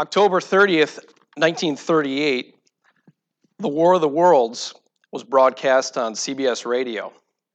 October 30th, 1938, The War of the Worlds was broadcast on CBS Radio.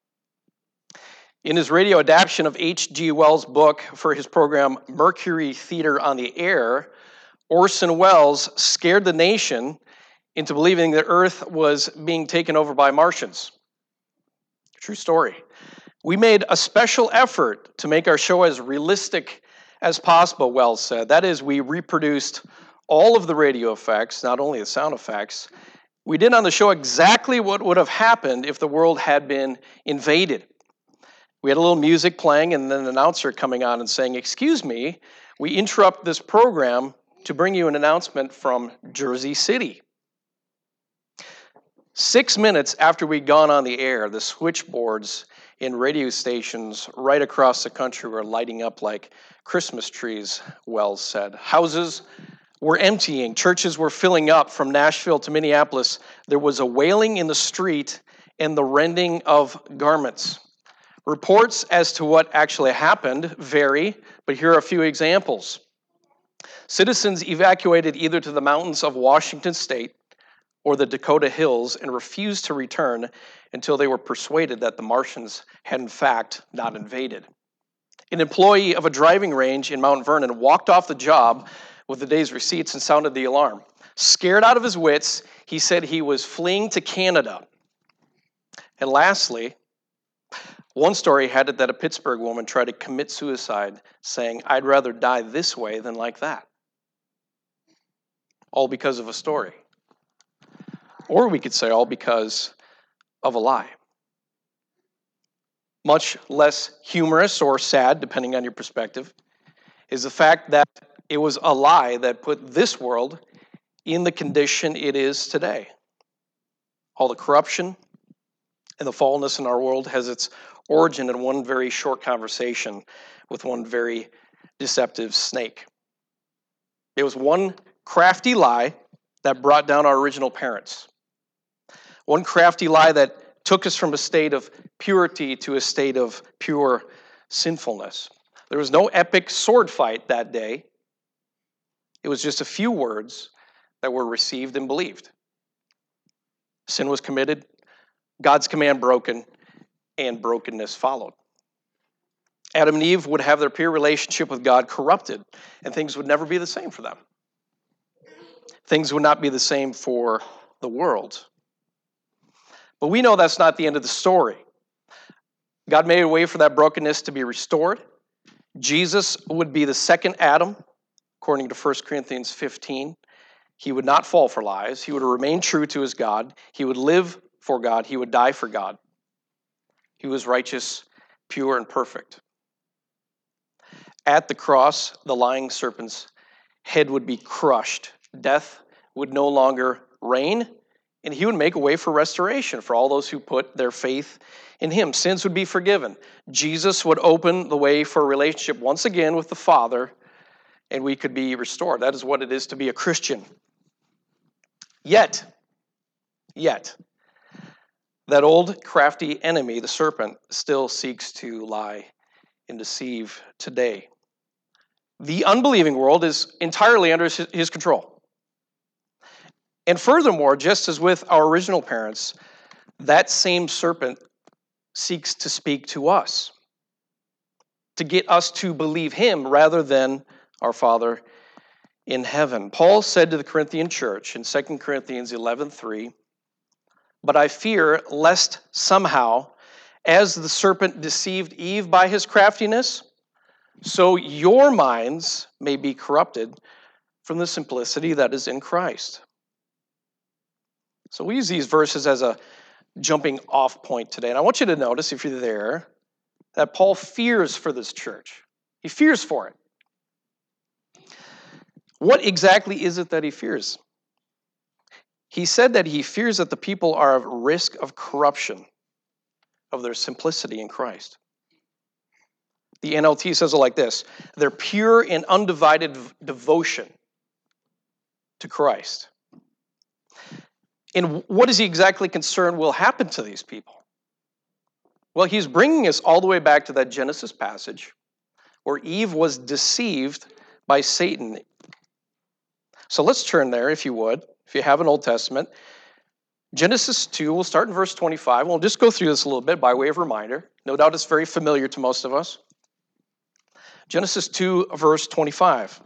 In his radio adaptation of H.G. Wells' book for his program Mercury Theater on the Air, Orson Welles scared the nation into believing that Earth was being taken over by Martians. True story. We made a special effort to make our show as realistic as possible, Wells said. That is, we reproduced all of the radio effects, not only the sound effects. We did on the show exactly what would have happened if the world had been invaded. We had a little music playing and then an announcer coming on and saying, "Excuse me, we interrupt this program to bring you an announcement from Jersey City." 6 minutes after we'd gone on the air, the switchboards in radio stations right across the country were lighting up like Christmas trees, Wells said. Houses were emptying. Churches were filling up. From Nashville to Minneapolis, there was a wailing in the street and the rending of garments. Reports as to what actually happened vary, but here are a few examples. Citizens evacuated either to the mountains of Washington State or the Dakota Hills and refused to return until they were persuaded that the Martians had in fact not invaded. An employee of a driving range in Mount Vernon walked off the job with the day's receipts and sounded the alarm. Scared out of his wits, he said he was fleeing to Canada. And lastly, one story had it that a Pittsburgh woman tried to commit suicide, saying, "I'd rather die this way than like that." All because of a story. Or we could say all because of a lie. Much less humorous or sad, depending on your perspective, is the fact that it was a lie that put this world in the condition it is today. All the corruption and the fallenness in our world has its origin in one very short conversation with one very deceptive snake. It was one crafty lie that brought down our original parents. One crafty lie that took us from a state of purity to a state of pure sinfulness. There was no epic sword fight that day. It was just a few words that were received and believed. Sin was committed, God's command broken, and brokenness followed. Adam and Eve would have their pure relationship with God corrupted, and things would never be the same for them. Things would not be the same for the world. But we know that's not the end of the story. God made a way for that brokenness to be restored. Jesus would be the second Adam, according to 1 Corinthians 15. He would not fall for lies. He would remain true to his God. He would live for God. He would die for God. He was righteous, pure, and perfect. At the cross, the lying serpent's head would be crushed. Death would no longer reign, and he would make a way for restoration for all those who put their faith in him. Sins would be forgiven. Jesus would open the way for a relationship once again with the Father, and we could be restored. That is what it is to be a Christian. Yet, that old crafty enemy, the serpent, still seeks to lie and deceive today. The unbelieving world is entirely under his control. And furthermore, just as with our original parents, that same serpent seeks to speak to us, to get us to believe him rather than our Father in heaven. Paul said to the Corinthian church in 2 Corinthians 11:3, "But I fear lest somehow, as the serpent deceived Eve by his craftiness, so your minds may be corrupted from the simplicity that is in Christ." So we use these verses as a jumping off point today. And I want you to notice, if you're there, that Paul fears for this church. He fears for it. What exactly is it that he fears? He said that he fears that the people are at risk of corruption of their simplicity in Christ. The NLT says it like this: their pure and undivided devotion to Christ. And what is he exactly concerned will happen to these people? Well, he's bringing us all the way back to that Genesis passage where Eve was deceived by Satan So let's turn there, if you would, if you have an Old Testament. Genesis 2, we'll start in verse 25. We'll just go through this a little bit by way of reminder. No doubt it's very familiar to most of us. Genesis 2, verse 25.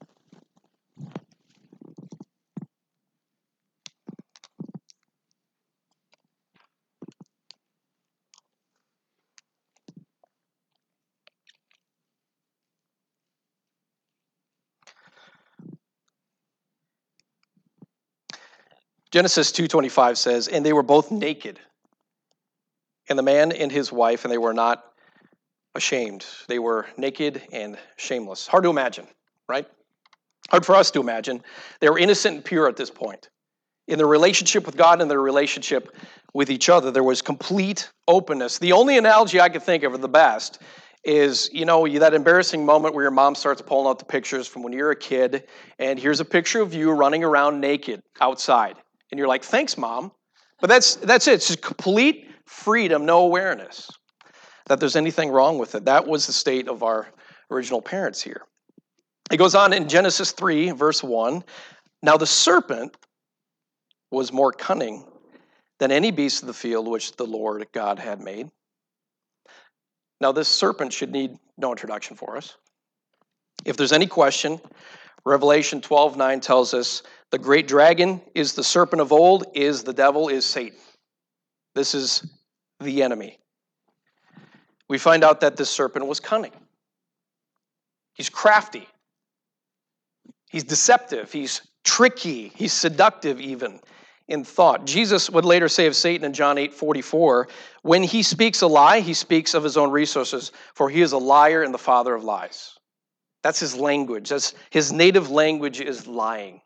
Genesis 2:25 says, "And they were both naked, and the man and his wife, and they were not ashamed." They were naked and shameless. Hard to imagine, right? Hard for us to imagine. They were innocent and pure at this point. In their relationship with God and their relationship with each other, there was complete openness. The only analogy I could think of, or the best, is, that embarrassing moment where your mom starts pulling out the pictures from when you're a kid, and here's a picture of you running around naked outside. And you're like, thanks, Mom. But that's it. It's just complete freedom, no awareness that there's anything wrong with it. That was the state of our original parents here. It goes on in Genesis 3, verse 1. "Now the serpent was more cunning than any beast of the field which the Lord God had made." Now this serpent should need no introduction for us. If there's any question, Revelation 12:9 tells us the great dragon is the serpent of old, is the devil, is Satan. This is the enemy. We find out that this serpent was cunning. He's crafty. He's deceptive. He's tricky. He's seductive even in thought. Jesus would later say of Satan in John 8:44, when he speaks a lie, he speaks of his own resources, for he is a liar and the father of lies. That's his language. That's his native language is lying.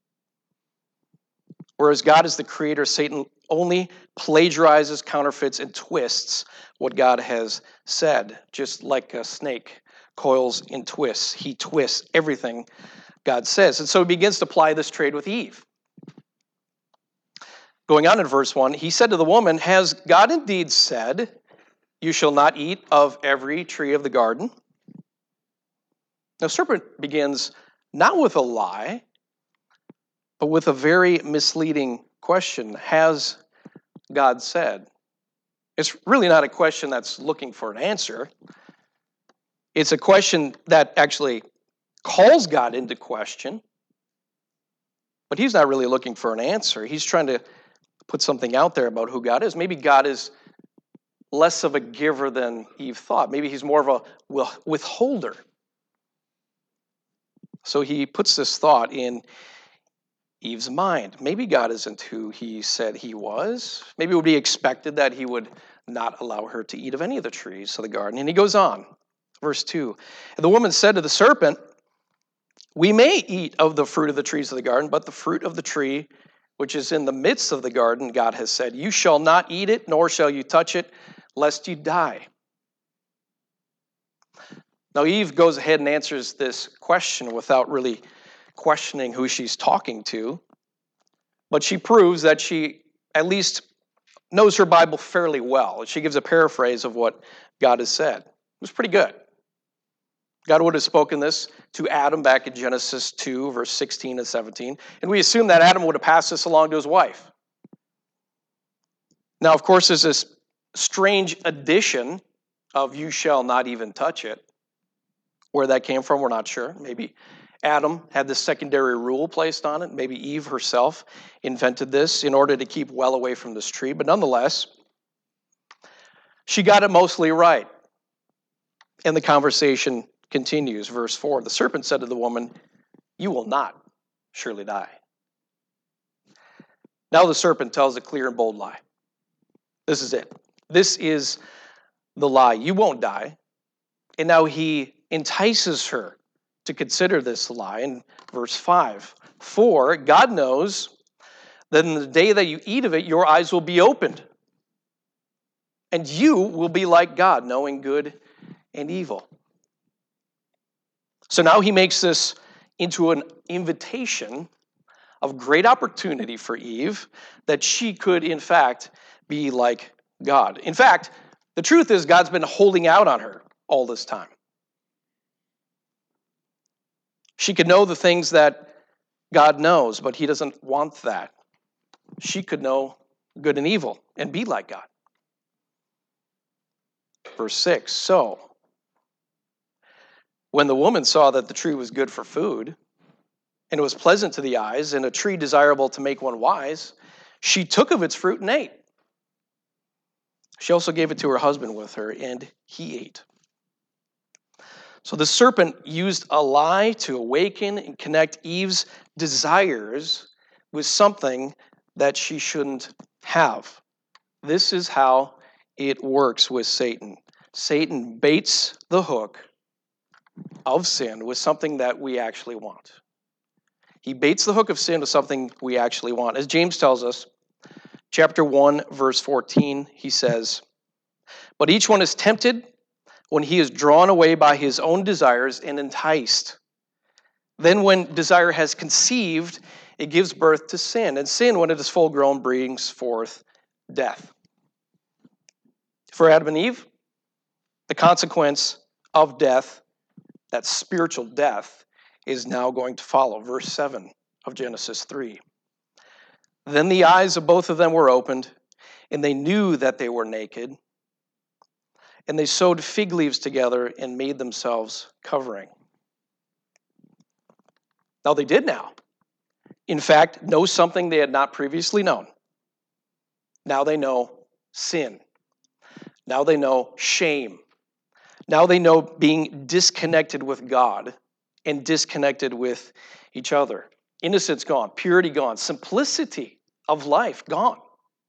Whereas God is the creator, Satan only plagiarizes, counterfeits, and twists what God has said. Just like a snake coils and twists, he twists everything God says. And so he begins to ply this trade with Eve. Going on in verse 1, he said to the woman, "Has God indeed said, 'You shall not eat of every tree of the garden'?" Now, serpent begins not with a lie, but with a very misleading question. Has God said? It's really not a question that's looking for an answer. It's a question that actually calls God into question, but he's not really looking for an answer. He's trying to put something out there about who God is. Maybe God is less of a giver than Eve thought. Maybe he's more of a withholder. So he puts this thought in Eve's mind. Maybe God isn't who he said he was. Maybe it would be expected that he would not allow her to eat of any of the trees of the garden. And he goes on, verse 2. "And the woman said to the serpent, 'We may eat of the fruit of the trees of the garden, but the fruit of the tree which is in the midst of the garden, God has said, you shall not eat it, nor shall you touch it, lest you die.'" Now, Eve goes ahead and answers this question without really questioning who she's talking to, but she proves that she at least knows her Bible fairly well. She gives a paraphrase of what God has said. It was pretty good. God would have spoken this to Adam back in Genesis 2, verse 16 and 17, and we assume that Adam would have passed this along to his wife. Now, of course, there's this strange addition of "you shall not even touch it." Where that came from, we're not sure. Maybe Adam had this secondary rule placed on it. Maybe Eve herself invented this in order to keep well away from this tree. But nonetheless, she got it mostly right. And the conversation continues. Verse 4, "The serpent said to the woman, 'You will not surely die.'" Now the serpent tells a clear and bold lie. This is it. This is the lie. You won't die. And now he entices her to consider this lie in verse 5. "For God knows that in the day that you eat of it, your eyes will be opened, and you will be like God, knowing good and evil." So now he makes this into an invitation of great opportunity for Eve that she could, in fact, be like God. In fact, the truth is God's been holding out on her all this time. She could know the things that God knows, but he doesn't want that. She could know good and evil and be like God. Verse 6, so when the woman saw that the tree was good for food, and it was pleasant to the eyes, and a tree desirable to make one wise, she took of its fruit and ate. She also gave it to her husband with her, and he ate. So the serpent used a lie to awaken and connect Eve's desires with something that she shouldn't have. This is how it works with Satan. Satan baits the hook of sin with something that we actually want. He baits the hook of sin with something we actually want. As James tells us, chapter 1, verse 14, he says, "But each one is tempted when he is drawn away by his own desires and enticed. Then when desire has conceived, it gives birth to sin. And sin, when it is full grown, brings forth death." For Adam and Eve, the consequence of death, that spiritual death, is now going to follow. Verse 7 of Genesis 3. Then the eyes of both of them were opened, and they knew that they were naked. And they sewed fig leaves together and made themselves covering. Now they did now, in fact, know something they had not previously known. Now they know sin. Now they know shame. Now they know being disconnected with God and disconnected with each other. Innocence gone, purity gone, simplicity of life gone.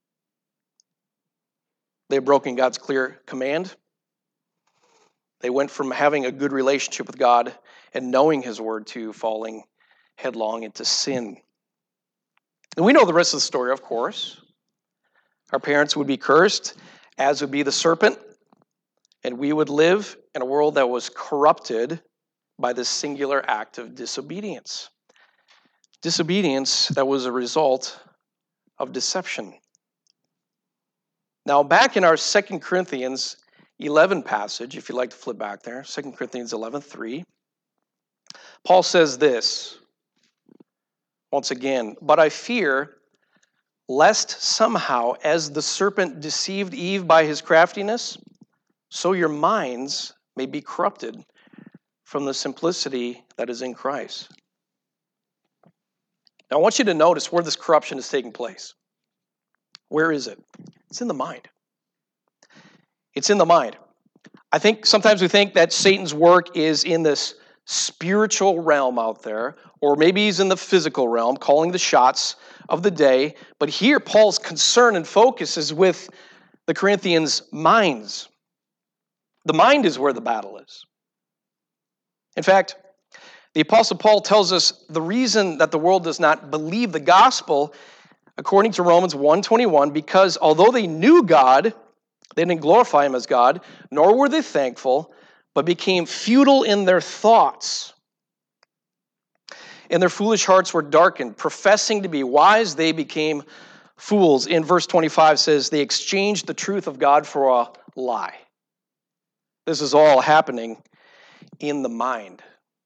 They've broken God's clear command. They went from having a good relationship with God and knowing his word to falling headlong into sin. And we know the rest of the story, of course. Our parents would be cursed, as would be the serpent, and we would live in a world that was corrupted by this singular act of disobedience. Disobedience that was a result of deception. Now, back in our 2 Corinthians 11 passage, if you'd like to flip back there, 2 Corinthians 11:3, Paul says this, once again, "But I fear lest somehow, as the serpent deceived Eve by his craftiness, so your minds may be corrupted from the simplicity that is in Christ." Now, I want you to notice where this corruption is taking place. Where is it? It's in the mind. It's in the mind. I think sometimes we think that Satan's work is in this spiritual realm out there, or maybe he's in the physical realm, calling the shots of the day. But here, Paul's concern and focus is with the Corinthians' minds. The mind is where the battle is. In fact, the Apostle Paul tells us the reason that the world does not believe the gospel, according to Romans 1:21, because although they knew God, they didn't glorify him as God, nor were they thankful, but became futile in their thoughts. And their foolish hearts were darkened. Professing to be wise, they became fools. In verse 25 says, they exchanged the truth of God for a lie. This is all happening in the mind.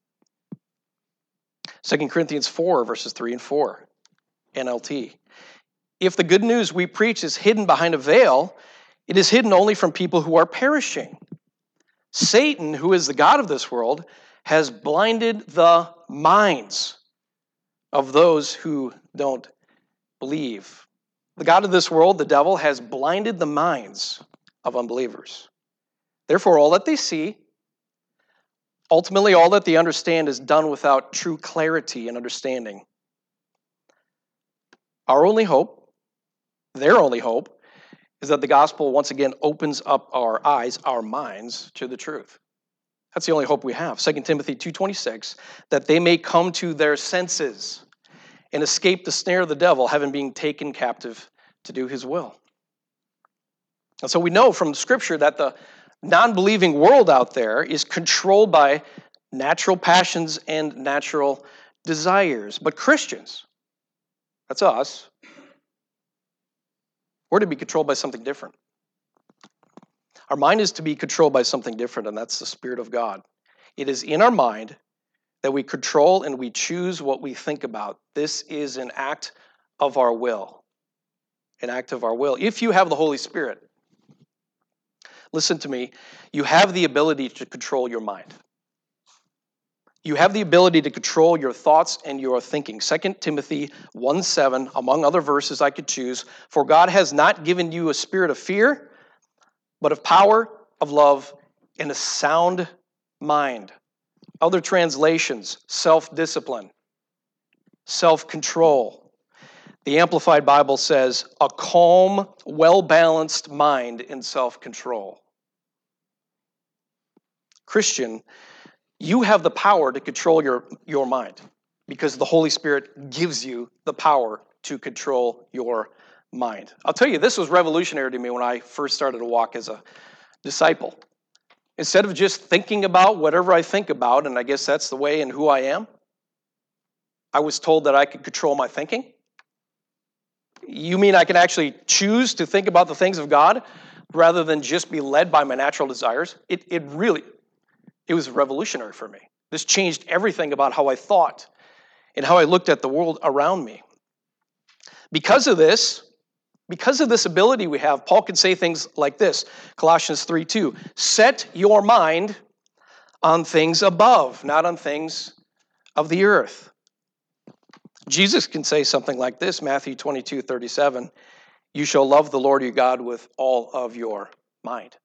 2 Corinthians 4, verses 3 and 4, NLT. If the good news we preach is hidden behind a veil, it is hidden only from people who are perishing. Satan, who is the god of this world, has blinded the minds of those who don't believe. The god of this world, the devil, has blinded the minds of unbelievers. Therefore, all that they see, ultimately all that they understand, is done without true clarity and understanding. Our only hope, their only hope, is that the gospel once again opens up our eyes, our minds, to the truth. That's the only hope we have. 2 Timothy 2:26, that they may come to their senses and escape the snare of the devil, having been taken captive to do his will. And so we know from Scripture that the non-believing world out there is controlled by natural passions and natural desires. But Christians, that's us, we're to be controlled by something different. Our mind is to be controlled by something different, and that's the Spirit of God. It is in our mind that we control and we choose what we think about. This is an act of our will. An act of our will. If you have the Holy Spirit, listen to me, you have the ability to control your mind. You have the ability to control your thoughts and your thinking. 2 Timothy 1:7, among other verses I could choose, for God has not given you a spirit of fear, but of power, of love, and a sound mind. Other translations, self-discipline, self-control. The Amplified Bible says, a calm, well-balanced mind in self-control. Christian, you have the power to control your mind because the Holy Spirit gives you the power to control your mind. I'll tell you, this was revolutionary to me when I first started to walk as a disciple. Instead of just thinking about whatever I think about, and I guess that's the way and who I am, I was told that I could control my thinking. You mean I can actually choose to think about the things of God rather than just be led by my natural desires? It was revolutionary for me. This changed everything about how I thought and how I looked at the world around me. Because of this ability we have, Paul can say things like this, Colossians 3:2, set your mind on things above, not on things of the earth. Jesus can say something like this, Matthew 22:37, you shall love the Lord your God with all of your mind.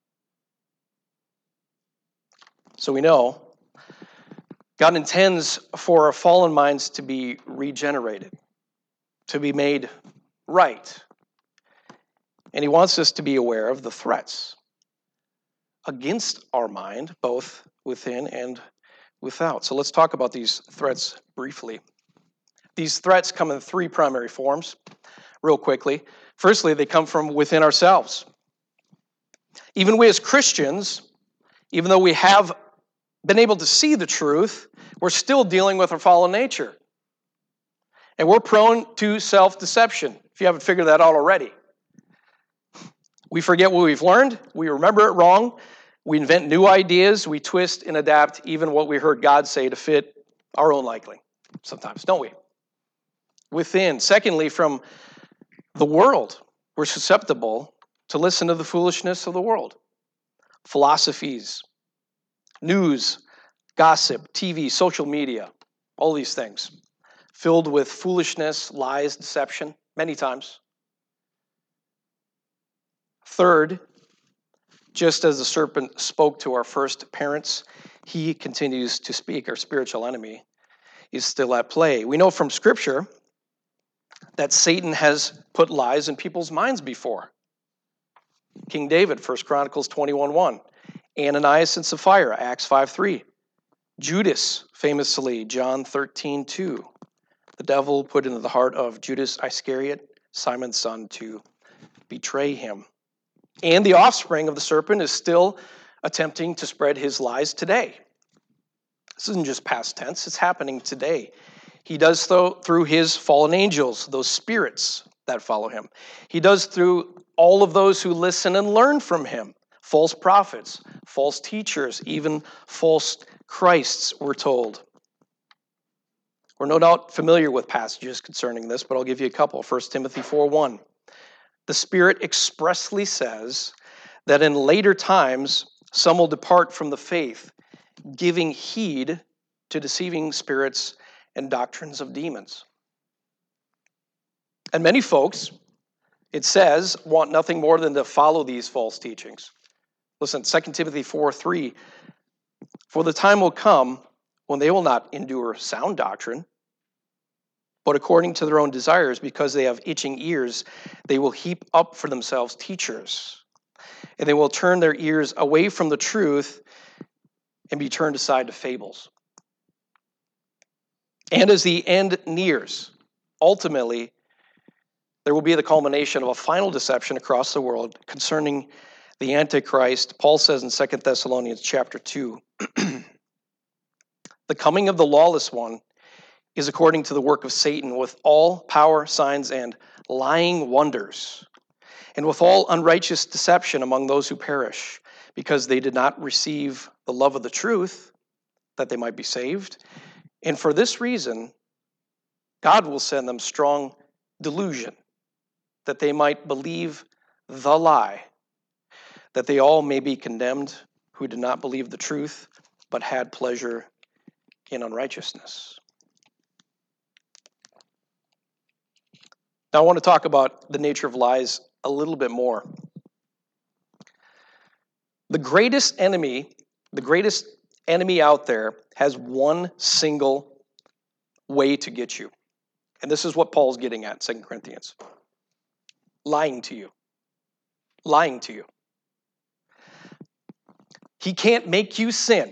So we know God intends for our fallen minds to be regenerated, to be made right. And he wants us to be aware of the threats against our mind, both within and without. So let's talk about these threats briefly. These threats come in three primary forms, real quickly. Firstly, they come from within ourselves. Even we as Christians, even though we have been able to see the truth, we're still dealing with our fallen nature. And we're prone to self-deception, if you haven't figured that out already. We forget what we've learned. We remember it wrong. We invent new ideas. We twist and adapt even what we heard God say to fit our own liking sometimes, don't we? Within. Secondly, from the world, we're susceptible to listen to the foolishness of the world. Philosophies, news, gossip, TV, social media, all these things filled with foolishness, lies, deception, many times. Third, just as the serpent spoke to our first parents, he continues to speak. Our spiritual enemy is still at play. We know from Scripture that Satan has put lies in people's minds before. King David, 1 Chronicles 21:1. Ananias and Sapphira, Acts 5:3. Judas, famously, John 13:2. The devil put into the heart of Judas Iscariot, Simon's son, to betray him. And the offspring of the serpent is still attempting to spread his lies today. This isn't just past tense, it's happening today. He does so through his fallen angels, those spirits that follow him. He does through all of those who listen and learn from him. False prophets, false teachers, even false Christs, we're told. We're no doubt familiar with passages concerning this, but I'll give you a couple. 1 Timothy 4:1. The Spirit expressly says that in later times, some will depart from the faith, giving heed to deceiving spirits and doctrines of demons. And many folks, it says, want nothing more than to follow these false teachings. Listen, 2 Timothy 4:3, for the time will come when they will not endure sound doctrine, but according to their own desires, because they have itching ears, they will heap up for themselves teachers, and they will turn their ears away from the truth and be turned aside to fables. And as the end nears, ultimately, there will be the culmination of a final deception across the world concerning the Antichrist. Paul says in 2 Thessalonians chapter 2, the coming of the lawless one is according to the work of Satan, with all power, signs, and lying wonders, and with all unrighteous deception among those who perish, because they did not receive the love of the truth, that they might be saved. And for this reason, God will send them strong delusion, that they might believe the lie, that they all may be condemned who did not believe the truth, but had pleasure in unrighteousness. Now I want to talk about the nature of lies a little bit more. The greatest enemy out there has one single way to get you. And this is what Paul's getting at in 2 Corinthians. Lying to you. Lying to you. He can't make you sin.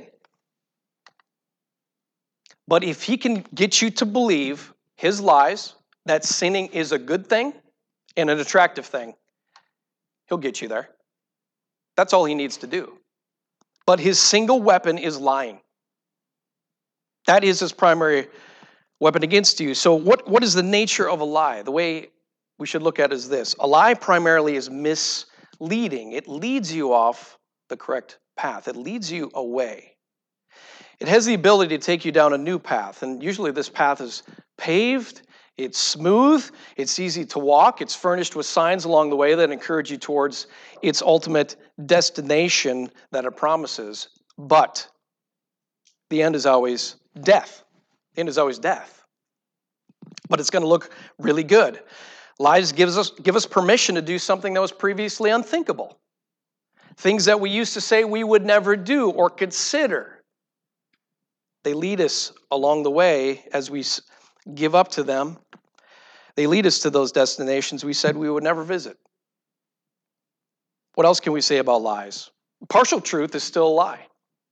But if he can get you to believe his lies, that sinning is a good thing and an attractive thing, he'll get you there. That's all he needs to do. But his single weapon is lying. That is his primary weapon against you. So what is the nature of a lie? The way we should look at it is this. A lie primarily is misleading. It leads you off the correct path. It leads you away. It has the ability to take you down a new path. And usually this path is paved, it's smooth, it's easy to walk, it's furnished with signs along the way that encourage you towards its ultimate destination that it promises. But the end is always death. The end is always death. But it's going to look really good. Lies give us permission to do something that was previously unthinkable. Things that we used to say we would never do or consider. They lead us along the way as we give up to them. They lead us to those destinations we said we would never visit. What else can we say about lies? Partial truth is still a lie.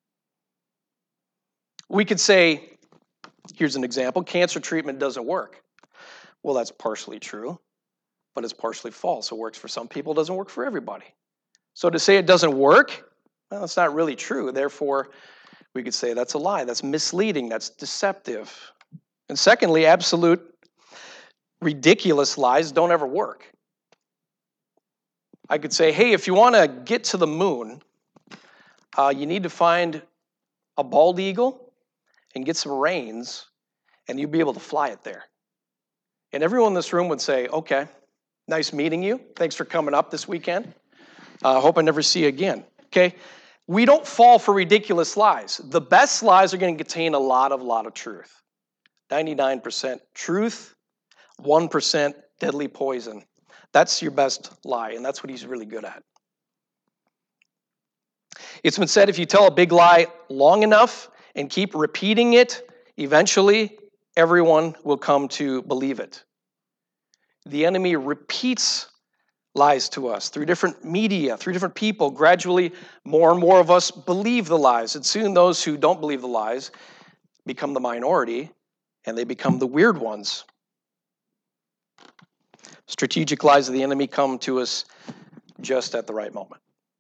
We could say, here's an example, cancer treatment doesn't work. Well, that's partially true, but it's partially false. It works for some people, it doesn't work for everybody. So to say it doesn't work, well, it's not really true. Therefore, we could say that's a lie. That's misleading. That's deceptive. And secondly, absolute ridiculous lies don't ever work. I could say, hey, if you want to get to the moon, you need to find a bald eagle and get some reins, and you'll be able to fly it there. And everyone in this room would say, okay, nice meeting you. Thanks for coming up this weekend. Hope I never see you again. Okay? We don't fall for ridiculous lies. The best lies are going to contain a lot of truth. 99% truth, 1% deadly poison. That's your best lie, and that's what he's really good at. It's been said if you tell a big lie long enough and keep repeating it, eventually everyone will come to believe it. The enemy repeats lies to us through different media, through different people. Gradually, more and more of us believe the lies. And soon those who don't believe the lies become the minority, and they become the weird ones. Strategic lies of the enemy come to us just at the right moment.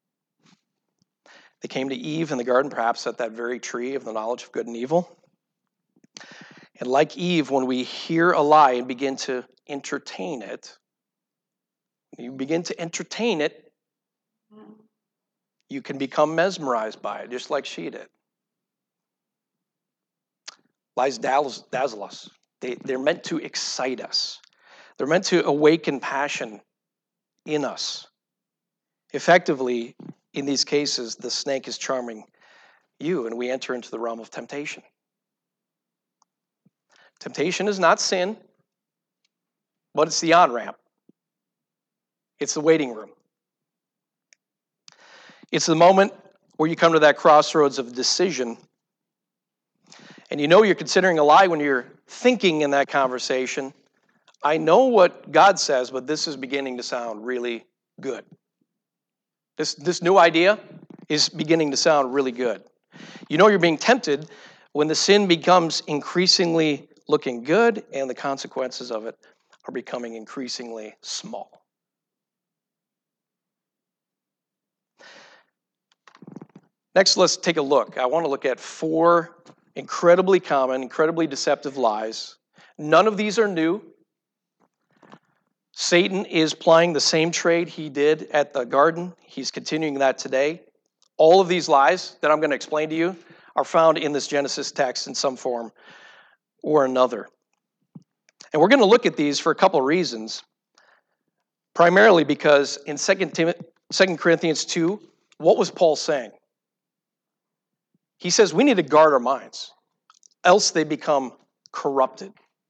They came to Eve in the garden, perhaps at that very tree of the knowledge of good and evil. And like Eve, when we hear a lie and begin to entertain it, you can become mesmerized by it, just like she did. Lies dazzle us. They're meant to excite us. They're meant to awaken passion in us. Effectively, in these cases, the snake is charming you, and we enter into the realm of temptation. Temptation is not sin, but it's the on-ramp. It's the waiting room. It's the moment where you come to that crossroads of decision. And you know you're considering a lie when you're thinking in that conversation, I know what God says, but this is beginning to sound really good. This new idea is beginning to sound really good. You know you're being tempted when the sin becomes increasingly looking good and the consequences of it are becoming increasingly small. Next, let's take a look. I want to look at 4 incredibly common, incredibly deceptive lies. None of these are new. Satan is plying the same trade he did at the garden. He's continuing that today. All of these lies that I'm going to explain to you are found in this Genesis text in some form or another. And we're going to look at these for a couple of reasons. Primarily because in 2 Corinthians 2, what was Paul saying? He says we need to guard our minds, else they become corrupted.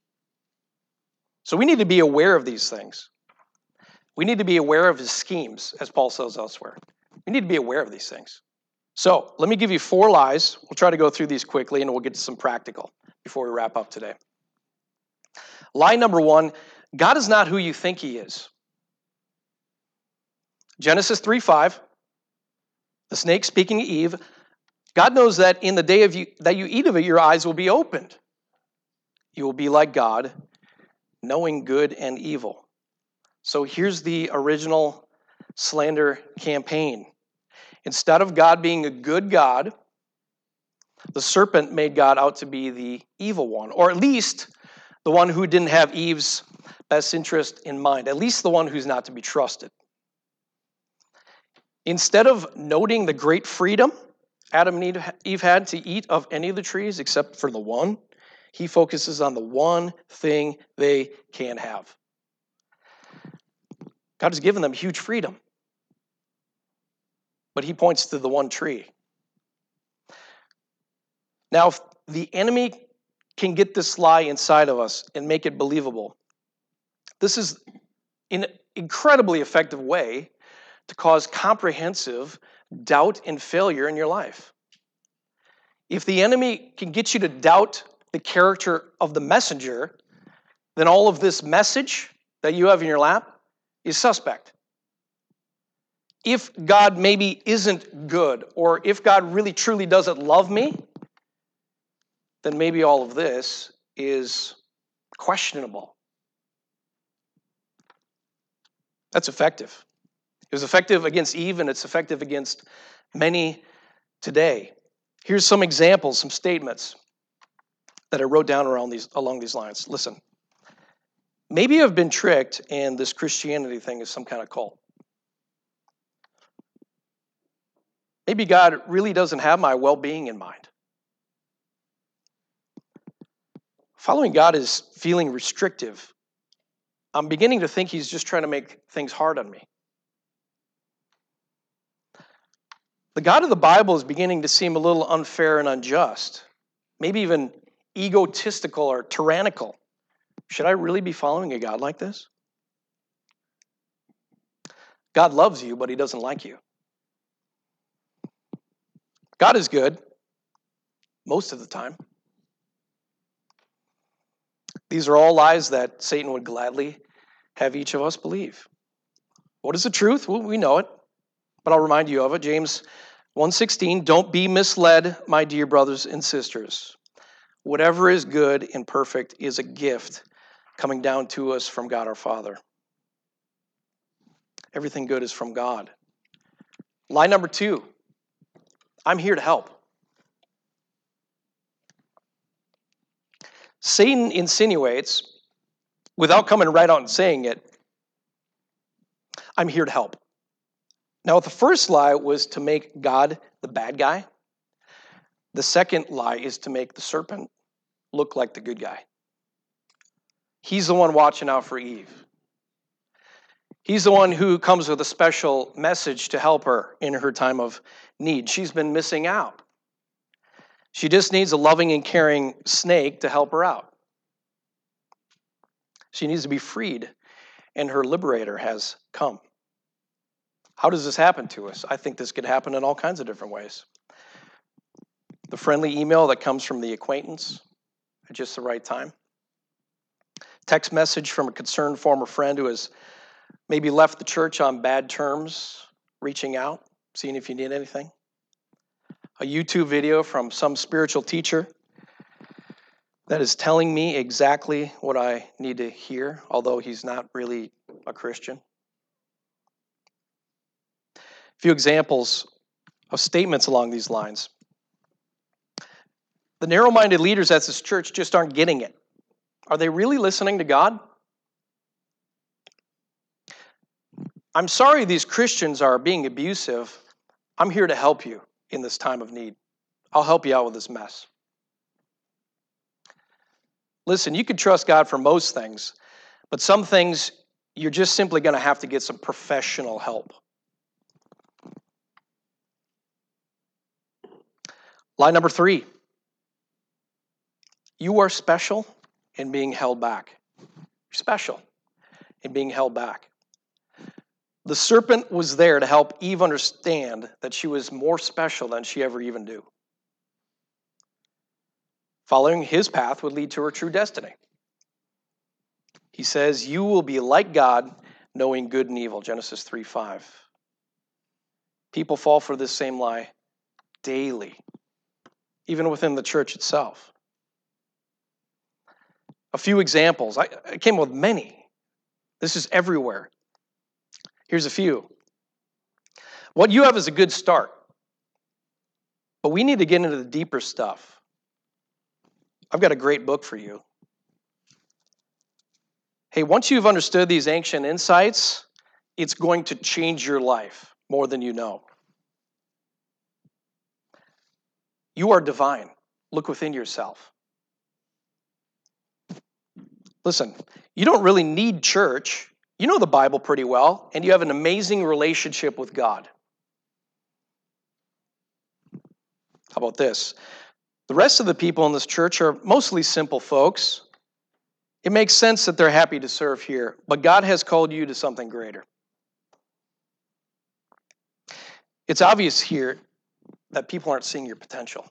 So we need to be aware of these things. We need to be aware of his schemes, as Paul says elsewhere. We need to be aware of these things. So let me give you 4 lies. We'll try to go through these quickly, and we'll get to some practical before we wrap up today. Lie number 1, God is not who you think he is. Genesis 3:5, the snake speaking to Eve, God knows that in the day that you eat of it, your eyes will be opened. You will be like God, knowing good and evil. So here's the original slander campaign. Instead of God being a good God, the serpent made God out to be the evil one, or at least the one who didn't have Eve's best interest in mind, at least the one who's not to be trusted. Instead of noting the great freedom Adam and Eve had to eat of any of the trees except for the one, he focuses on the one thing they can have. God has given them huge freedom, but he points to the one tree. Now, if the enemy can get this lie inside of us and make it believable, this is an incredibly effective way to cause comprehensive doubt and failure in your life. If the enemy can get you to doubt the character of the messenger, then all of this message that you have in your lap is suspect. If God maybe isn't good, or if God really truly doesn't love me, then maybe all of this is questionable. That's effective. It was effective against Eve, and it's effective against many today. Here's some examples, some statements that I wrote down along these lines. Listen, maybe I've been tricked and this Christianity thing is some kind of cult. Maybe God really doesn't have my well-being in mind. Following God is feeling restrictive. I'm beginning to think he's just trying to make things hard on me. The God of the Bible is beginning to seem a little unfair and unjust, maybe even egotistical or tyrannical. Should I really be following a God like this? God loves you, but he doesn't like you. God is good most of the time. These are all lies that Satan would gladly have each of us believe. What is the truth? Well, we know it, but I'll remind you of it. James 1:16, don't be misled, my dear brothers and sisters. Whatever is good and perfect is a gift coming down to us from God our Father. Everything good is from God. Lie number 2, I'm here to help. Satan insinuates, without coming right out and saying it, I'm here to help. Now, the first lie was to make God the bad guy. The second lie is to make the serpent look like the good guy. He's the one watching out for Eve. He's the one who comes with a special message to help her in her time of need. She's been missing out. She just needs a loving and caring snake to help her out. She needs to be freed, and her liberator has come. How does this happen to us? I think this could happen in all kinds of different ways. The friendly email that comes from the acquaintance at just the right time. Text message from a concerned former friend who has maybe left the church on bad terms, reaching out, seeing if you need anything. A YouTube video from some spiritual teacher that is telling me exactly what I need to hear, although he's not really a Christian. A few examples of statements along these lines. The narrow-minded leaders at this church just aren't getting it. Are they really listening to God? I'm sorry these Christians are being abusive. I'm here to help you in this time of need. I'll help you out with this mess. Listen, you can trust God for most things, but some things you're just simply going to have to get some professional help. Lie number 3. You are special in being held back. You're special in being held back. The serpent was there to help Eve understand that she was more special than she ever even knew. Following his path would lead to her true destiny. He says, you will be like God, knowing good and evil, Genesis 3:5. People fall for this same lie daily, even within the church itself. A few examples. I came up with many. This is everywhere. Here's a few. What you have is a good start, but we need to get into the deeper stuff. I've got a great book for you. Hey, once you've understood these ancient insights, it's going to change your life more than you know. You are divine. Look within yourself. Listen, you don't really need church. You know the Bible pretty well, and you have an amazing relationship with God. How about this? The rest of the people in this church are mostly simple folks. It makes sense that they're happy to serve here, but God has called you to something greater. It's obvious here that people aren't seeing your potential.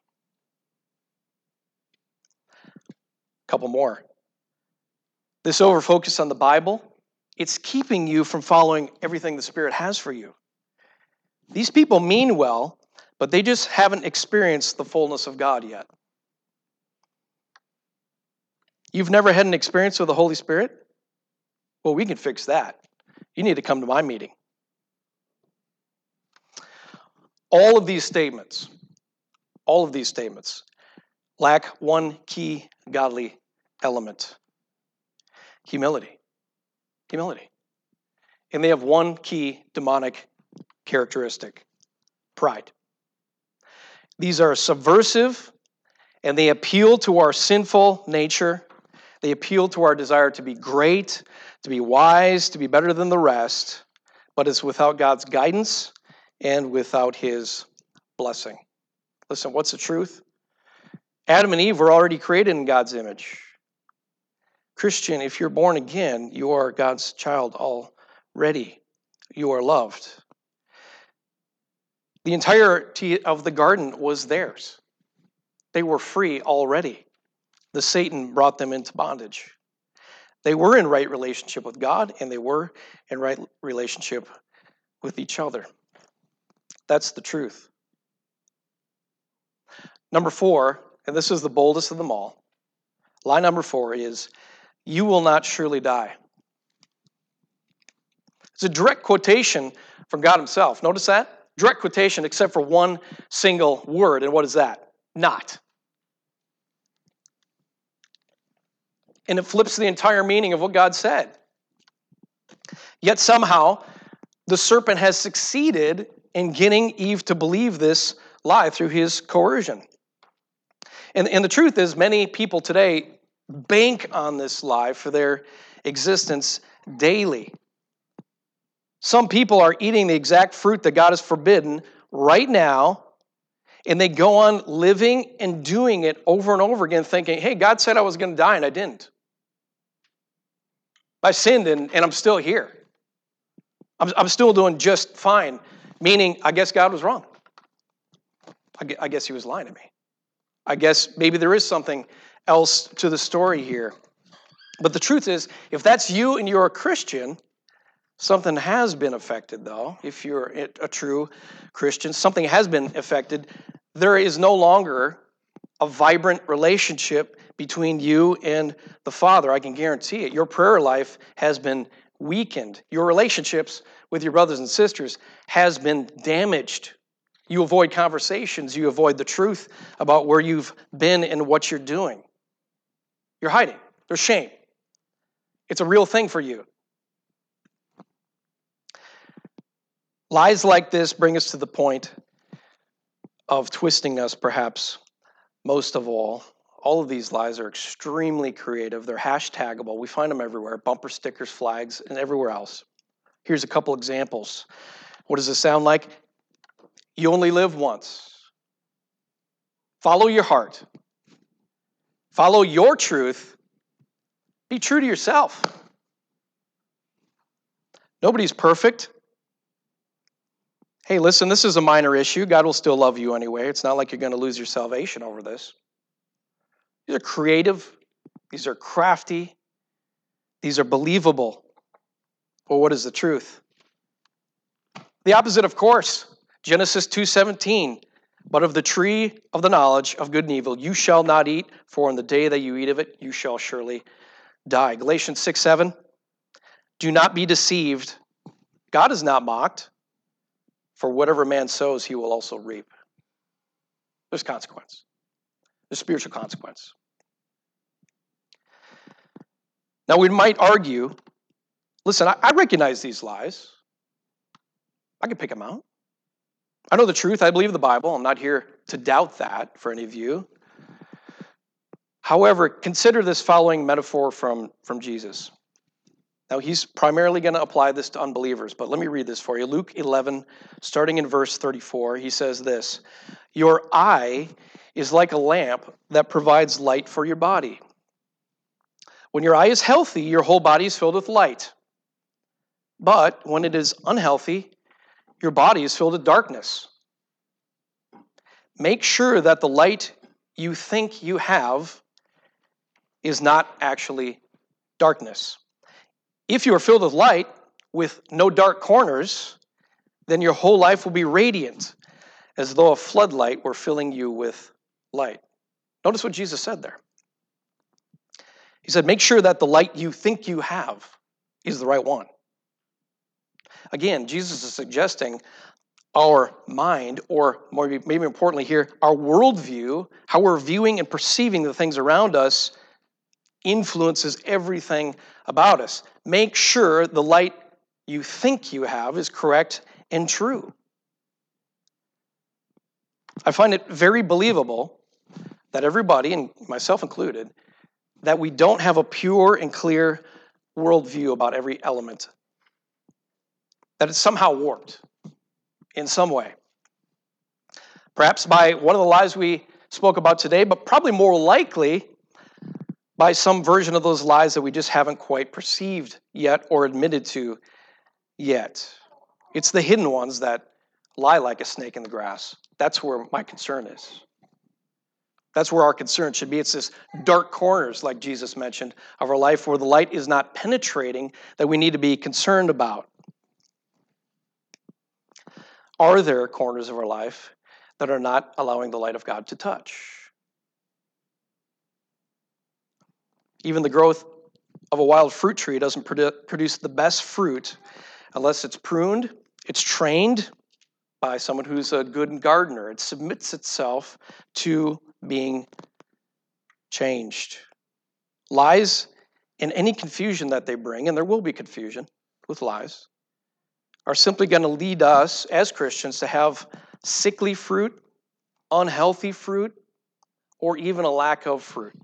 A couple more. This overfocus on the Bible, it's keeping you from following everything the Spirit has for you. These people mean well, but they just haven't experienced the fullness of God yet. You've never had an experience with the Holy Spirit? Well, we can fix that. You need to come to my meeting. All of these statements lack one key godly element. Humility. And they have one key demonic characteristic. Pride. These are subversive, and they appeal to our sinful nature. They appeal to our desire to be great, to be wise, to be better than the rest, but it's without God's guidance and without His blessing. Listen, what's the truth? Adam and Eve were already created in God's image. Christian, if you're born again, you are God's child already. You are loved. The entirety of the garden was theirs. They were free already. The Satan brought them into bondage. They were in right relationship with God, and they were in right relationship with each other. That's the truth. Number 4, and this is the boldest of them all. Lie number 4 is, you will not surely die. It's a direct quotation from God himself. Notice that? Direct quotation except for one single word. And what is that? Not. And it flips the entire meaning of what God said. Yet somehow, the serpent has succeeded in getting Eve to believe this lie through his coercion. And the truth is, many people today bank on this lie for their existence daily. Some people are eating the exact fruit that God has forbidden right now, and they go on living and doing it over and over again, thinking, hey, God said I was going to die, and I didn't. I sinned, and I'm still here. I'm still doing just fine, meaning I guess God was wrong. I guess he was lying to me. I guess maybe there is something else to the story here. But the truth is, if that's you and you're a Christian, something has been affected, though. If you're a true Christian, something has been affected. There is no longer a vibrant relationship between you and the Father. I can guarantee it. Your prayer life has been weakened. Your relationships with your brothers and sisters has been damaged. You avoid conversations. You avoid the truth about where you've been and what you're doing. You're hiding. There's shame. It's a real thing for you. Lies like this bring us to the point of twisting us, perhaps most of all, All of these lies are extremely creative. They're hashtagable. We find them everywhere, bumper stickers, flags, and everywhere else. Here's a couple examples. What does this sound like? You only live once. Follow your heart. Follow your truth. Be true to yourself. Nobody's perfect. Hey, listen, this is a minor issue. God will still love you anyway. It's not like you're going to lose your salvation over this. These are creative. These are crafty. These are believable. Well, what is the truth? The opposite, of course. Genesis 2:17. But of the tree of the knowledge of good and evil you shall not eat, for in the day that you eat of it, you shall surely die. Galatians 6:7. Do not be deceived. God is not mocked. For whatever man sows, he will also reap. There's consequence. There's spiritual consequence. Now, we might argue, listen, I recognize these lies. I can pick them out. I know the truth. I believe the Bible. I'm not here to doubt that for any of you. However, consider this following metaphor from Jesus. Now, he's primarily going to apply this to unbelievers, but let me read this for you. Luke 11, starting in verse 34, he says this, your eye is like a lamp that provides light for your body. When your eye is healthy, your whole body is filled with light. But when it is unhealthy, your body is filled with darkness. Make sure that the light you think you have is not actually darkness. If you are filled with light, with no dark corners, then your whole life will be radiant, as though a floodlight were filling you with light. Notice what Jesus said there. He said, make sure that the light you think you have is the right one. Again, Jesus is suggesting our mind, or maybe importantly here, our worldview, how we're viewing and perceiving the things around us, influences everything about us. Make sure the light you think you have is correct and true. I find it very believable that everybody, and myself included, that we don't have a pure and clear worldview about every element. That it's somehow warped in some way. Perhaps by one of the lies we spoke about today, but probably more likely by some version of those lies that we just haven't quite perceived yet or admitted to yet. It's the hidden ones that lie like a snake in the grass. That's where my concern is. That's where our concern should be. It's this dark corners, like Jesus mentioned, of our life where the light is not penetrating that we need to be concerned about. Are there corners of our life that are not allowing the light of God to touch? Even the growth of a wild fruit tree doesn't produce the best fruit unless it's pruned, it's trained by someone who's a good gardener. It submits itself to being changed. Lies and any confusion that they bring, and there will be confusion with lies, are simply going to lead us as Christians to have sickly fruit, unhealthy fruit, or even a lack of fruit.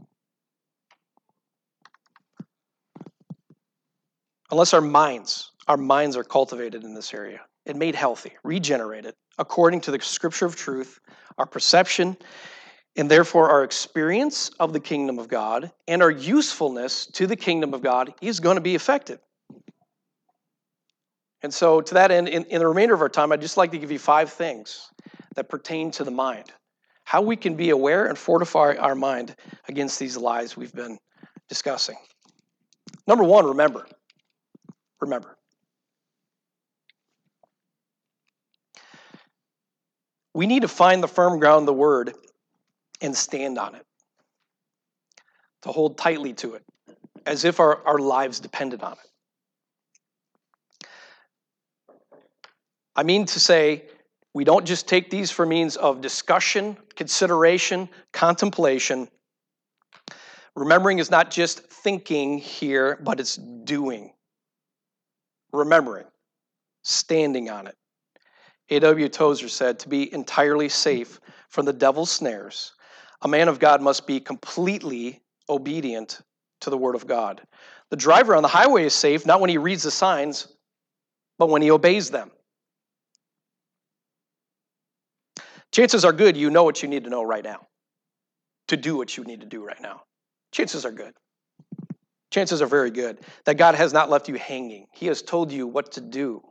Unless our minds are cultivated in this area and made healthy, regenerated, according to the scripture of truth, our perception, and therefore our experience of the kingdom of God and our usefulness to the kingdom of God is going to be affected. And so to that end, in the remainder of our time, I'd just like to give you 5 things that pertain to the mind. How we can be aware and fortify our mind against these lies we've been discussing. Number 1, remember. Remember. We need to find the firm ground of the word and stand on it. To hold tightly to it, as if our lives depended on it. I mean to say, we don't just take these for means of discussion, consideration, contemplation. Remembering is not just thinking here, but it's doing. Remembering, standing on it. A.W. Tozer said, to be entirely safe from the devil's snares, A man of God must be completely obedient to the word of God. The driver on the highway is safe not when he reads the signs, but when he obeys them. Chances are good you know what you need to know right now to do what you need to do right now. Chances are good. Chances are very good that God has not left you hanging. He has told you what to do.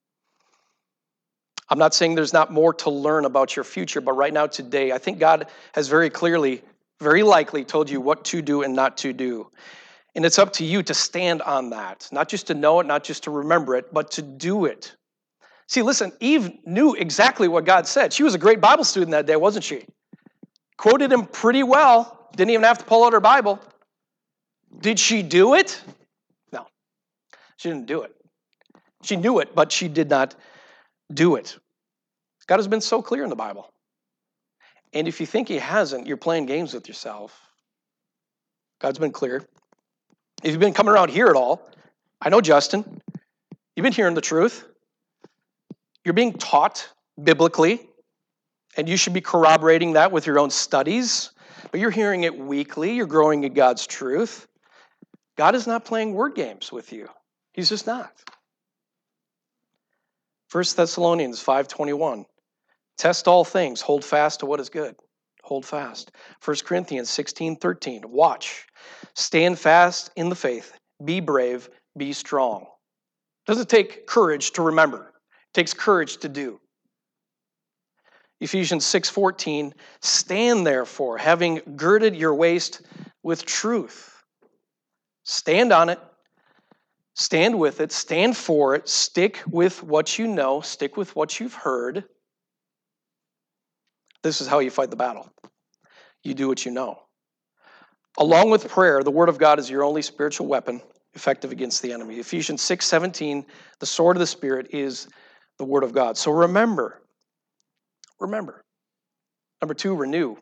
I'm not saying there's not more to learn about your future, but right now, today, I think God has very clearly, very likely told you what to do and not to do. And it's up to you to stand on that, not just to know it, not just to remember it, but to do it. See, listen, Eve knew exactly what God said. She was a great Bible student that day, wasn't she? Quoted him pretty well. Didn't even have to pull out her Bible. Did she do it? No, she didn't do it. She knew it, but she did not do it. God has been so clear in the Bible. And if you think he hasn't, you're playing games with yourself. God's been clear. If you've been coming around here at all, I know Justin, you've been hearing the truth. You're being taught biblically, and you should be corroborating that with your own studies, but you're hearing it weekly. You're growing in God's truth. God is not playing word games with you. He's just not. 1 Thessalonians 5:21. Test all things. Hold fast to what is good. Hold fast. 1 Corinthians 16:13. Watch. Stand fast in the faith. Be brave. Be strong. It doesn't take courage to remember. It takes courage to do. Ephesians 6:14. Stand therefore, having girded your waist with truth. Stand on it. Stand with it. Stand for it. Stick with what you know. Stick with what you've heard. This is how you fight the battle. You do what you know. Along with prayer, the word of God is your only spiritual weapon effective against the enemy. Ephesians 6:17, the sword of the Spirit is the word of God. So remember. Number 2, renew.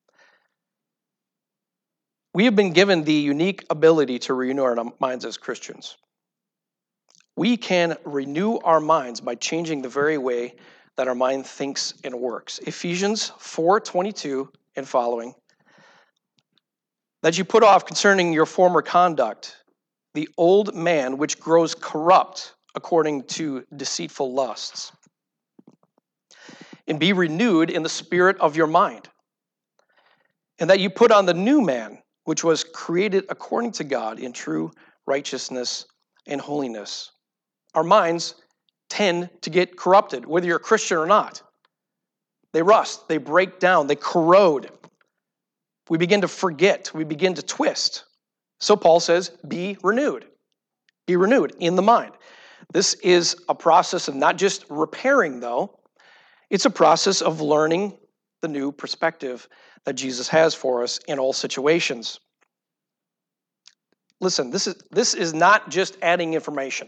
We have been given the unique ability to renew our minds as Christians. We can renew our minds by changing the very way that our mind thinks and works. Ephesians 4:22 and following. That you put off concerning your former conduct, the old man which grows corrupt according to deceitful lusts. And be renewed in the spirit of your mind. And that you put on the new man, which was created according to God in true righteousness and holiness. Our minds tend to get corrupted, whether you're a Christian or not. They rust, they break down, they corrode. We begin to forget, we begin to twist. So Paul says, be renewed. Be renewed in the mind. This is a process of not just repairing, though. It's a process of learning the new perspective that Jesus has for us in all situations. Listen, this is not just adding information.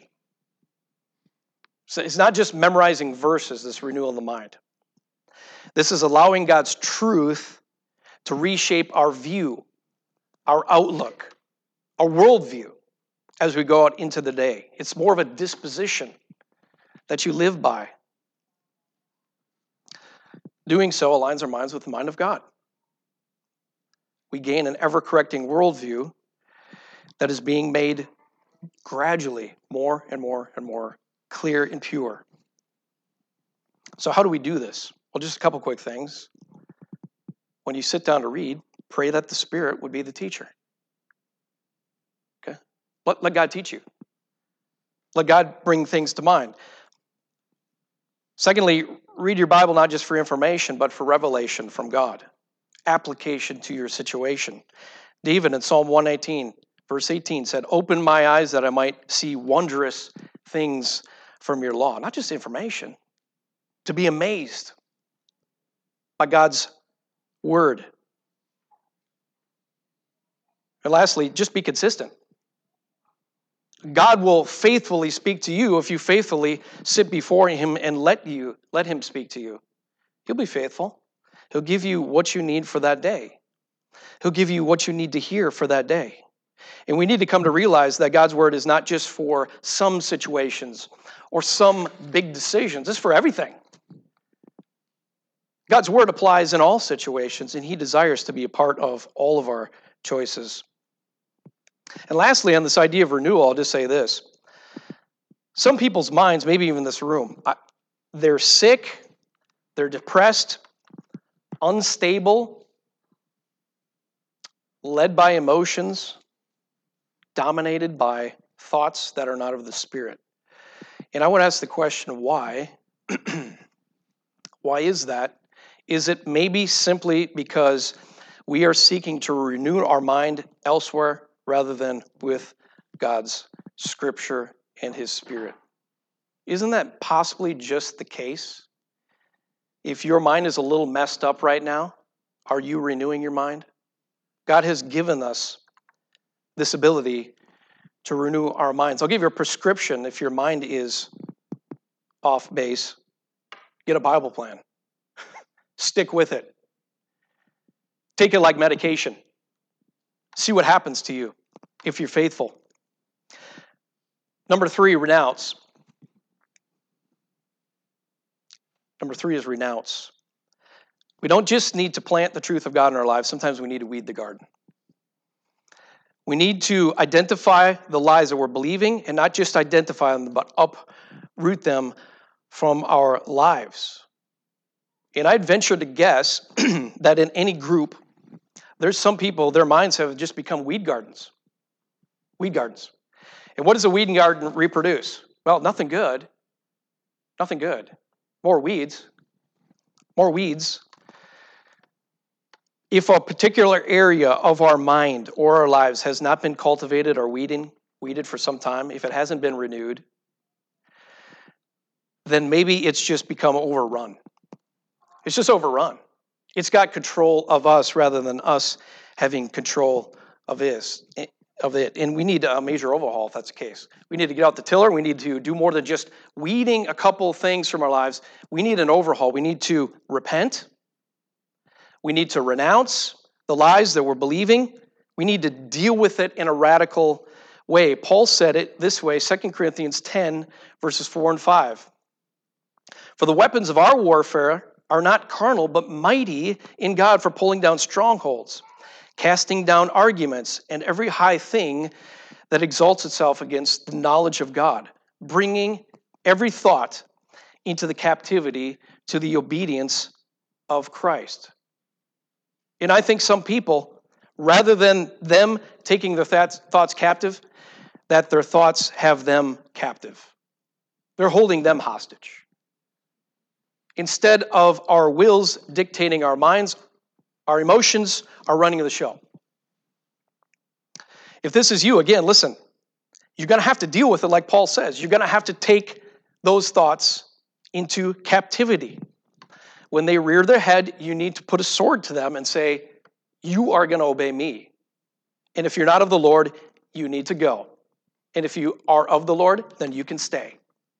So it's not just memorizing verses, this renewal of the mind. This is allowing God's truth to reshape our view, our outlook, our worldview as we go out into the day. It's more of a disposition that you live by. Doing so aligns our minds with the mind of God. We gain an ever-correcting worldview that is being made gradually more and more and more clear and pure. So how do we do this? Well, just a couple quick things. When you sit down to read, pray that the Spirit would be the teacher. Okay? Let God teach you. Let God bring things to mind. Secondly, read your Bible not just for information, but for revelation from God. Application to your situation. David in Psalm 119, verse 18 said, open my eyes that I might see wondrous things from your law. Not just information, to be amazed by God's word. And lastly, just be consistent. God will faithfully speak to you if you faithfully sit before him and let him speak to you. He'll be faithful. He'll give you what you need for that day. He'll give you what you need to hear for that day. And we need to come to realize that God's word is not just for some situations or some big decisions. It's for everything. God's word applies in all situations, and he desires to be a part of all of our choices. And lastly, on this idea of renewal, I'll just say this. Some people's minds, maybe even this room, they're sick, they're depressed, unstable, led by emotions, dominated by thoughts that are not of the Spirit. And I want to ask the question, why? Why is that? Is it maybe simply because we are seeking to renew our mind elsewhere rather than with God's Scripture and His Spirit? Isn't that possibly just the case? If your mind is a little messed up right now, are you renewing your mind? God has given us this ability to renew our minds. I'll give you a prescription if your mind is off base. Get a Bible plan. Stick with it. Take it like medication. See what happens to you if you're faithful. Number 3, renounce. Number 3 is renounce. We don't just need to plant the truth of God in our lives. Sometimes we need to weed the garden. We need to identify the lies that we're believing, and not just identify them, but uproot them from our lives. And I'd venture to guess that in any group, there's some people, their minds have just become weed gardens. Weed gardens. And what does a weed garden reproduce? Well, nothing good. Nothing good. More weeds. More weeds. If a particular area of our mind or our lives has not been cultivated or weeded for some time, if it hasn't been renewed, then maybe it's just become overrun. It's just overrun. It's got control of us rather than us having control of it. And we need a major overhaul if that's the case. We need to get out the tiller. We need to do more than just weeding a couple things from our lives. We need an overhaul. We need to repent. We need to renounce the lies that we're believing. We need to deal with it in a radical way. Paul said it this way, 2 Corinthians 10, verses 4 and 5. For the weapons of our warfare are not carnal, but mighty in God for pulling down strongholds, casting down arguments and every high thing that exalts itself against the knowledge of God, bringing every thought into the captivity to the obedience of Christ. And I think some people, rather than them taking their thoughts captive, that their thoughts have them captive. They're holding them hostage. Instead of our wills dictating our minds, our emotions are running the show. If this is you, again, listen, you're going to have to deal with it like Paul says. You're going to have to take those thoughts into captivity. When they rear their head, you need to put a sword to them and say, you are going to obey me. And if you're not of the Lord, you need to go. And if you are of the Lord, then you can stay.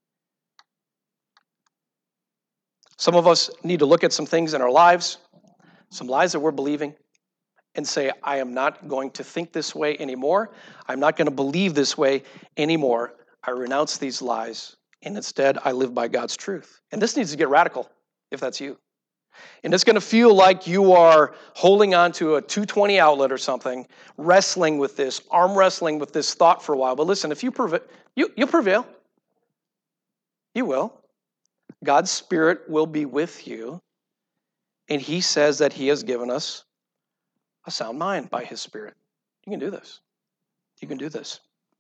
Some of us need to look at some things in our lives, some lies that we're believing, and say, I am not going to think this way anymore. I'm not going to believe this way anymore. I renounce these lies, and instead I live by God's truth. And this needs to get radical, if that's you. And it's going to feel like you are holding on to a 220 outlet or something, wrestling with this, arm wrestling with this thought for a while. But listen, if you prevail, you'll prevail. You will. God's Spirit will be with you, and He says that He has given us a sound mind by His Spirit. You can do this. You can do this.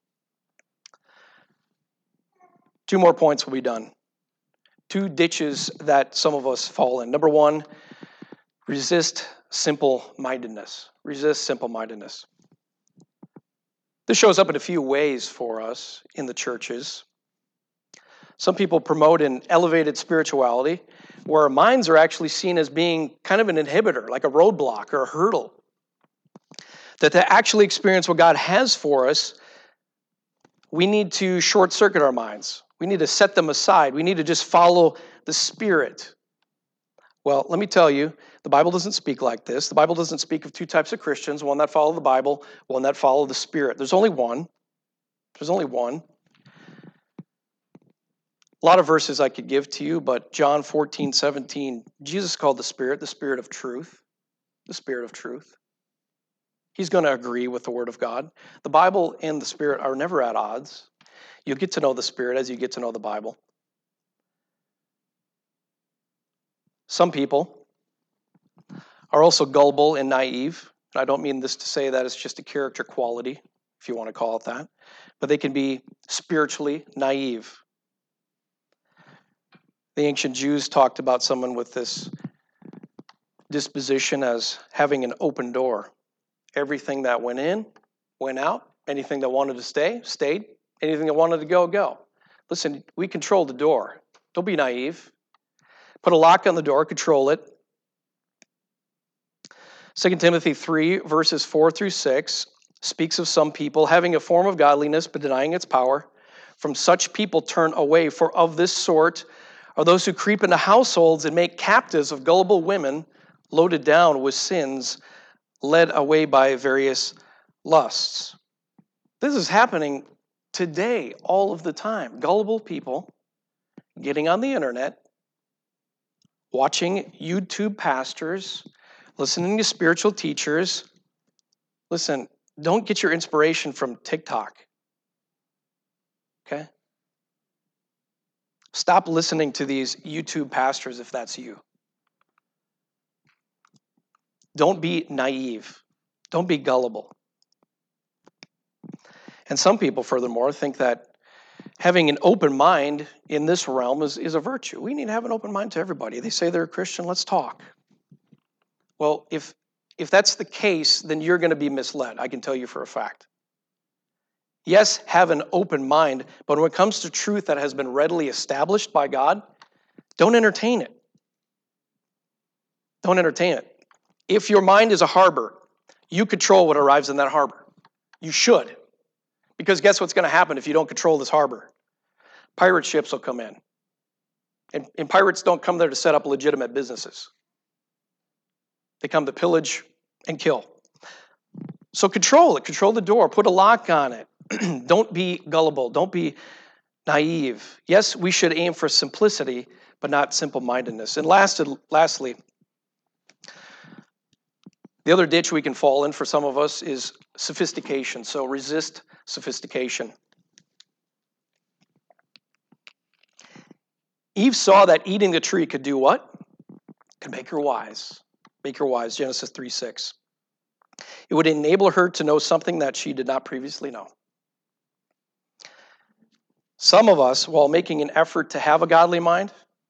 2 more points will be done. 2 ditches that some of us fall in. Number 1, resist simple-mindedness. Resist simple-mindedness. This shows up in a few ways for us in the churches. Some people promote an elevated spirituality where our minds are actually seen as being kind of an inhibitor, like a roadblock or a hurdle. That to actually experience what God has for us, we need to short-circuit our minds. We need to set them aside. We need to just follow the Spirit. Well, let me tell you, the Bible doesn't speak like this. The Bible doesn't speak of 2 types of Christians, one that follow the Bible, one that follow the Spirit. There's only one. There's only one. A lot of verses I could give to you, but John 14:17, Jesus called the Spirit of truth, the Spirit of truth. He's going to agree with the Word of God. The Bible and the Spirit are never at odds. You'll get to know the Spirit as you get to know the Bible. Some people are also gullible and naive. I don't mean this to say that it's just a character quality, if you want to call it that, but they can be spiritually naive. The ancient Jews talked about someone with this disposition as having an open door. Everything that went in, went out. Anything that wanted to stay, stayed. Anything that wanted to go, go. Listen, we control the door. Don't be naive. Put a lock on the door, control it. 2 Timothy 3, verses 4 through 6, speaks of some people having a form of godliness but denying its power. From such people turn away, for of this sort are those who creep into households and make captives of gullible women, loaded down with sins, led away by various lusts. This is happening today, all of the time. Gullible people getting on the internet, watching YouTube pastors, listening to spiritual teachers. Listen, don't get your inspiration from TikTok. Okay? Stop listening to these YouTube pastors if that's you. Don't be naive. Don't be gullible. And some people, furthermore, think that having an open mind in this realm is a virtue. We need to have an open mind to everybody. They say they're a Christian, let's talk. Well, if that's the case, then you're going to be misled, I can tell you for a fact. Yes, have an open mind, but when it comes to truth that has been readily established by God, don't entertain it. Don't entertain it. If your mind is a harbor, you control what arrives in that harbor. You should. Because guess what's going to happen if you don't control this harbor? Pirate ships will come in. And pirates don't come there to set up legitimate businesses. They come to pillage and kill. So control it. Control the door. Put a lock on it. Don't be gullible. Don't be naive. Yes, we should aim for simplicity, but not simple-mindedness. And lastly, the other ditch we can fall in for some of us is sophistication. So resist sophistication. Eve saw that eating the tree could do what? Could make her wise. Make her wise, Genesis 3:6. It would enable her to know something that she did not previously know. Some of us, while making an effort to have a godly mind,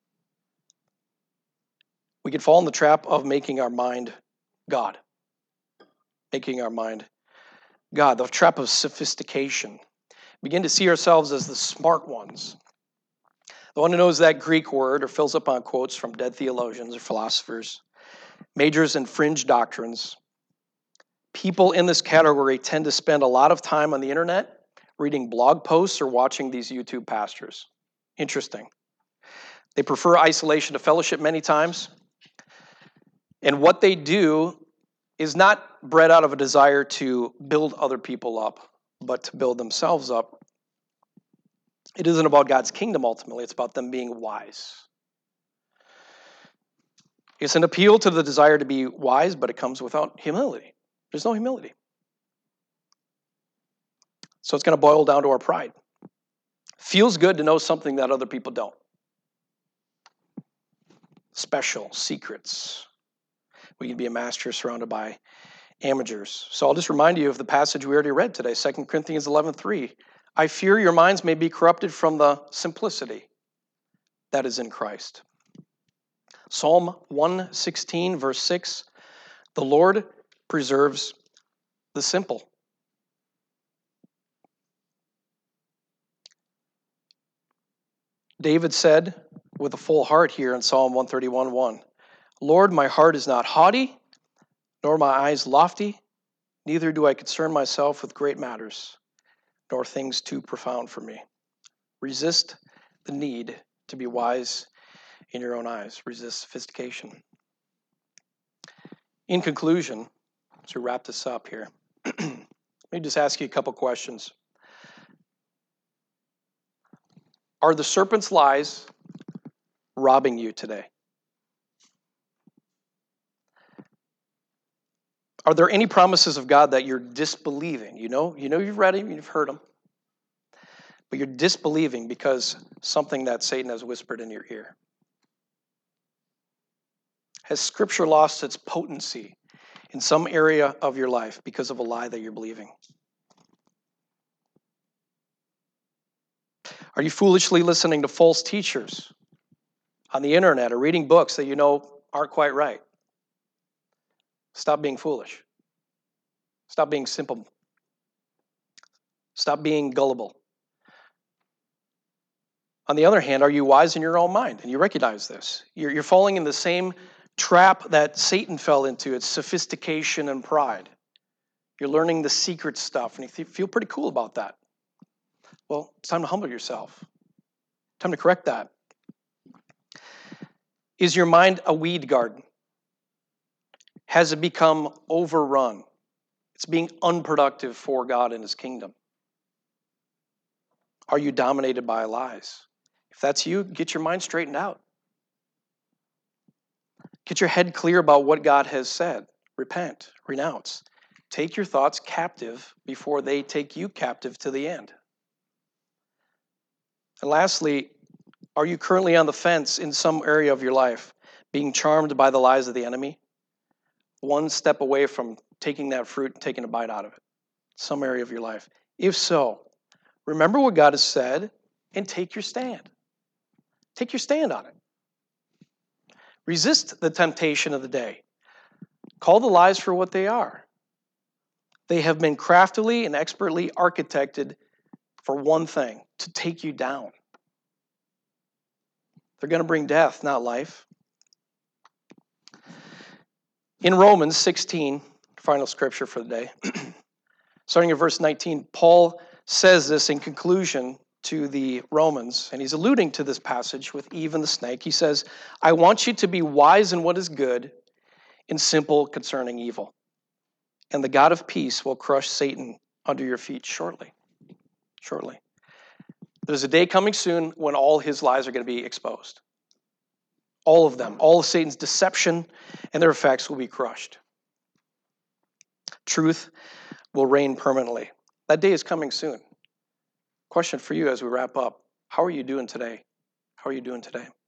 we can fall in the trap of making our mind God. Making our mind God, the trap of sophistication. Begin to see ourselves as the smart ones. The one who knows that Greek word or fills up on quotes from dead theologians or philosophers, majors in fringe doctrines. People in this category tend to spend a lot of time on the internet reading blog posts or watching these YouTube pastors. Interesting. They prefer isolation to fellowship many times. And what they do is not bred out of a desire to build other people up, but to build themselves up. It isn't about God's kingdom ultimately, it's about them being wise. It's an appeal to the desire to be wise, but it comes without humility. There's no humility. So it's going to boil down to our pride. Feels good to know something that other people don't. Special secrets. We can be a master surrounded by amateurs. So I'll just remind you of the passage we already read today, 2 Corinthians 11:3. I fear your minds may be corrupted from the simplicity that is in Christ. Psalm 116, verse 6. The Lord preserves the simple. David said with a full heart here in Psalm 131:1, Lord, my heart is not haughty, nor my eyes lofty, neither do I concern myself with great matters, nor things too profound for me. Resist the need to be wise in your own eyes. Resist sophistication. In conclusion, as we wrap this up here, let me just ask you a couple questions. Are the serpent's lies robbing you today? Are there any promises of God that you're disbelieving? You know you've read them, you've heard them, but you're disbelieving because something that Satan has whispered in your ear. Has Scripture lost its potency in some area of your life because of a lie that you're believing? Are you foolishly listening to false teachers on the internet or reading books that you know aren't quite right? Stop being foolish. Stop being simple. Stop being gullible. On the other hand, are you wise in your own mind? And you recognize this. You're falling in the same trap that Satan fell into. It's sophistication and pride. You're learning the secret stuff, and you feel pretty cool about that. Well, it's time to humble yourself. Time to correct that. Is your mind a weed garden? Has it become overrun? It's being unproductive for God and His kingdom. Are you dominated by lies? If that's you, get your mind straightened out. Get your head clear about what God has said. Repent, renounce. Take your thoughts captive before they take you captive to the end. And lastly, are you currently on the fence in some area of your life, being charmed by the lies of the enemy? One step away from taking that fruit and taking a bite out of it. Some area of your life. If so, remember what God has said and take your stand. Take your stand on it. Resist the temptation of the day. Call the lies for what they are. They have been craftily and expertly architected for one thing, to take you down. They're going to bring death, not life. In Romans 16, final scripture for the day, starting at verse 19, Paul says this in conclusion to the Romans, and he's alluding to this passage with Eve and the snake. He says, I want you to be wise in what is good and simple concerning evil. And the God of peace will crush Satan under your feet shortly. Shortly. There's a day coming soon when all his lies are going to be exposed. All of them. All of Satan's deception and their effects will be crushed. Truth will reign permanently. That day is coming soon. Question for you as we wrap up. How are you doing today? How are you doing today?